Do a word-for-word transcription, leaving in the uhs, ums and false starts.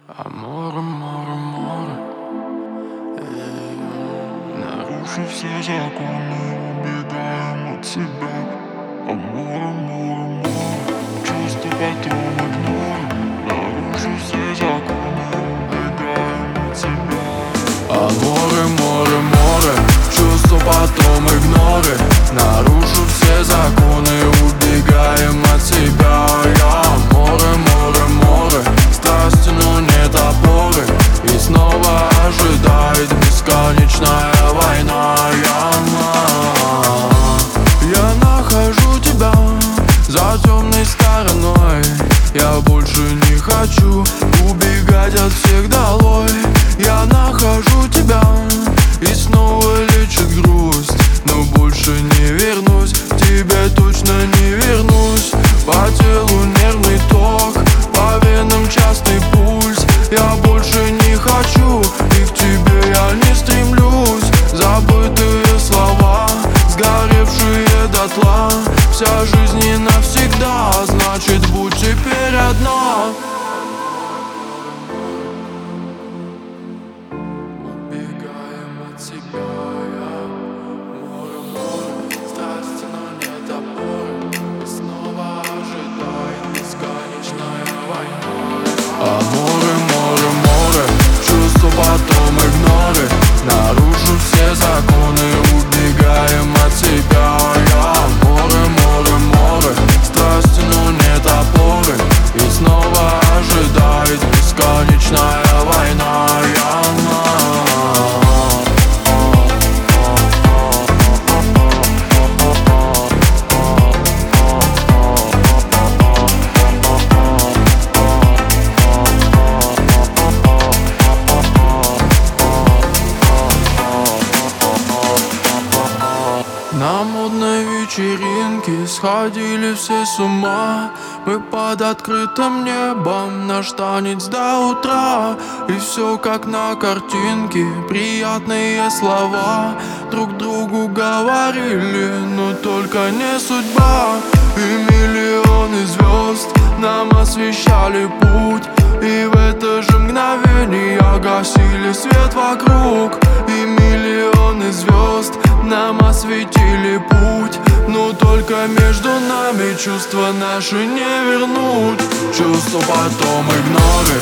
Амор, амор, амор. Эй, нарушив все законы, убегаем от себя. Амор, амор, амор. Чувства потом игнор. Нарушив все законы, убегаем от себя. Аморе, море, море. Чувства потом игноры. Нарушу все законы, убегаем от себя. Я море, море, море. Страсти, но нет опоры. И снова ожидает бесконечная война. Я, я нахожу тебя за темной стороной. Я больше не хочу убегать от всех долой. Я нахожу тебя и снова лечит грусть. Но больше не вернусь, к тебе точно не вернусь. По телу нервный ток, по венам частый пульс. Я больше не хочу, и к тебе я не стремлюсь. Забытые слова, сгоревшие дотла. Вся жизнь не навсегда, значит будь теперь одна. Убегаем от себя. Аморе, море, море. Чувства потом игноры. Нарушу все законы, убегаем от себя. Я море, море, море. Страсти, но нет опоры. И снова ожидает бесконечная война. Я на модной вечеринке сходили все с ума. Мы под открытым небом, наш танец до утра. И все как на картинке, приятные слова друг другу говорили, но только не судьба. И миллионы звезд нам освещали путь. И в это же мгновение гасили свет вокруг. И миллионы звезд нам осветили путь. Но только между нами чувства наши не вернуть. Чувства потом игноры.